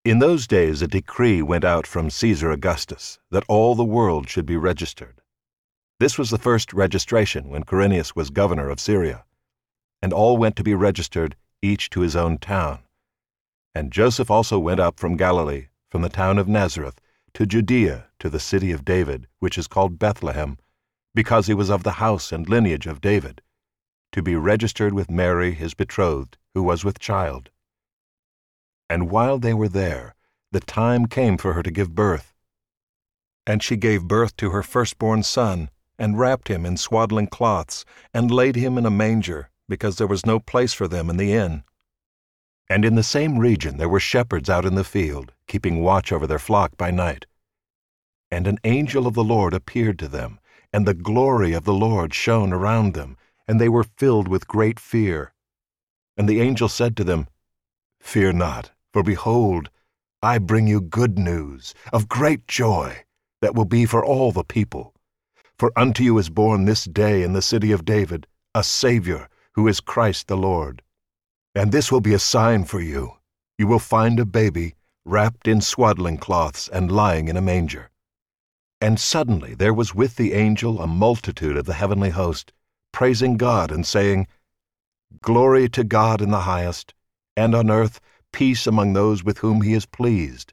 In those days a decree went out from Caesar Augustus that all the world should be registered. This was the first registration when Quirinius was governor of Syria, and all went to be registered, each to his own town. And Joseph also went up from Galilee, from the town of Nazareth, to Judea, to the city of David, which is called Bethlehem, because he was of the house and lineage of David, to be registered with Mary his betrothed, who was with child. And while they were there, the time came for her to give birth. And she gave birth to her firstborn son, and wrapped him in swaddling cloths, and laid him in a manger, because there was no place for them in the inn. And in the same region there were shepherds out in the field, keeping watch over their flock by night. And an angel of the Lord appeared to them, and the glory of the Lord shone around them, and they were filled with great fear. And the angel said to them, "Fear not, for behold, I bring you good news of great joy that will be for all the people. For unto you is born this day in the city of David a Savior, who is Christ the Lord. And this will be a sign for you. You will find a baby wrapped in swaddling cloths and lying in a manger." And suddenly there was with the angel a multitude of the heavenly host, praising God and saying, "Glory to God in the highest, and on earth peace among those with whom he is pleased."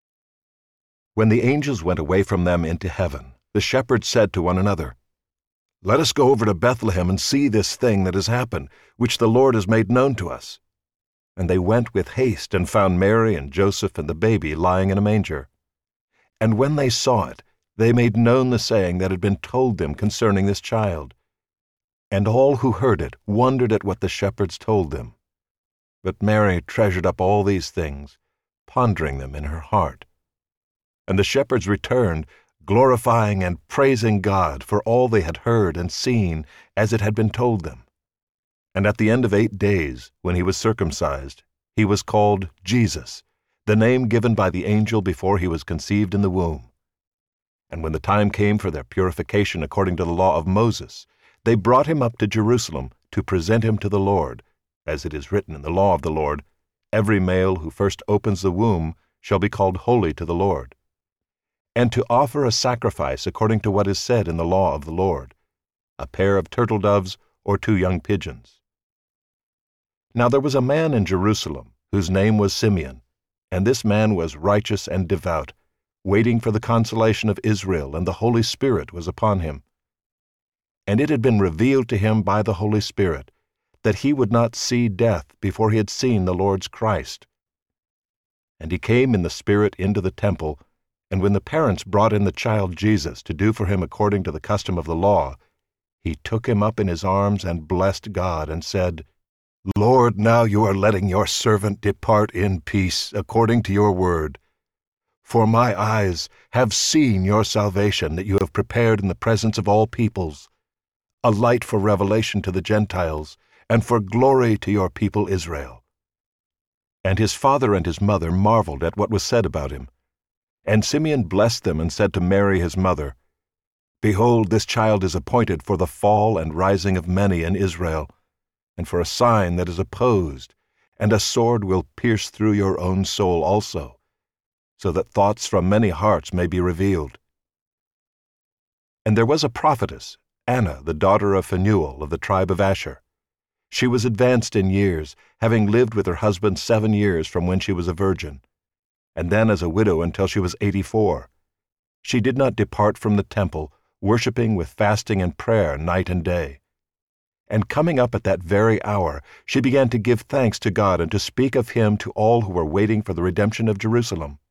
When the angels went away from them into heaven, the shepherds said to one another, "Let us go over to Bethlehem and see this thing that has happened, which the Lord has made known to us." And they went with haste and found Mary and Joseph and the baby lying in a manger. And when they saw it, they made known the saying that had been told them concerning this child. And all who heard it wondered at what the shepherds told them. But Mary treasured up all these things, pondering them in her heart. And the shepherds returned, glorifying and praising God for all they had heard and seen as it had been told them. And at the end of 8 days, when he was circumcised, he was called Jesus, the name given by the angel before he was conceived in the womb. And when the time came for their purification according to the law of Moses, they brought him up to Jerusalem to present him to the Lord, as it is written in the law of the Lord, "Every male who first opens the womb shall be called holy to the Lord," and to offer a sacrifice according to what is said in the law of the Lord, a pair of turtle doves or 2 young pigeons. Now there was a man in Jerusalem whose name was Simeon, and this man was righteous and devout, waiting for the consolation of Israel, and the Holy Spirit was upon him. And it had been revealed to him by the Holy Spirit that he would not see death before he had seen the Lord's Christ. And he came in the Spirit into the temple, and when the parents brought in the child Jesus to do for him according to the custom of the law, he took him up in his arms and blessed God and said, "Lord, now you are letting your servant depart in peace according to your word. For my eyes have seen your salvation that you have prepared in the presence of all peoples, a light for revelation to the Gentiles, and for glory to your people Israel." And his father and his mother marveled at what was said about him. And Simeon blessed them and said to Mary his mother, "Behold, this child is appointed for the fall and rising of many in Israel, and for a sign that is opposed, and a sword will pierce through your own soul also, so that thoughts from many hearts may be revealed." And there was a prophetess, Anna, the daughter of Phanuel of the tribe of Asher. She was advanced in years, having lived with her husband 7 years from when she was a virgin, and then as a widow until she was 84. She did not depart from the temple, worshiping with fasting and prayer night and day. And coming up at that very hour, she began to give thanks to God and to speak of him to all who were waiting for the redemption of Jerusalem.